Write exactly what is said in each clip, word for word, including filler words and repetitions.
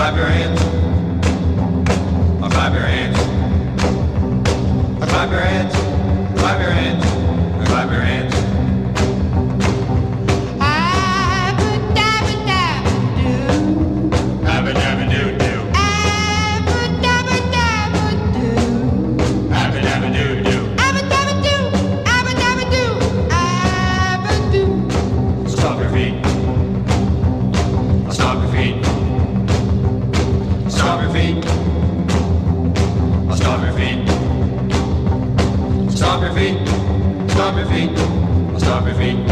Clap your hands. Oh, clap your hands. Oh, clap your hands. Clap your hands. Oh, clap your hands. Stop your feet, stop your feet.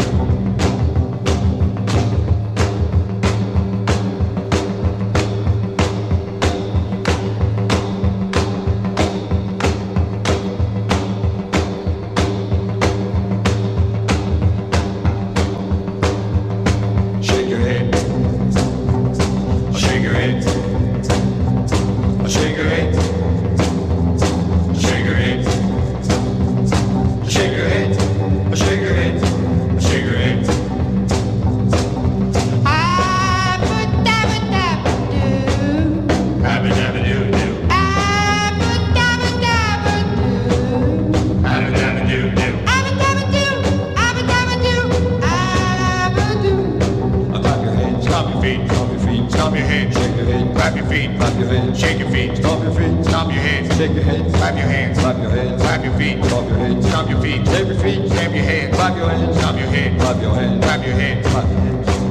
Shake your head, shake your head, shake your head, shake your head. Shake your head, shake your head, shake your head. Abba-dabba-doo-doo. Abba-dabba-dabba-doo. Abba-dabba-doo-doo. Abba-dabba-doo. Clap your hands, stomp your feet, stomp your feet, stomp your head, shake your head, clap your feet, clap your head, shake your feet, stomp your feet, stomp your head, shake your head, clap your hands, clap your hands, clap your feet, stomp your head, stomp your feet, shake your feet, stamp your head, clap your hands, stomp your head, clap your hands, clap your head, clap your hands.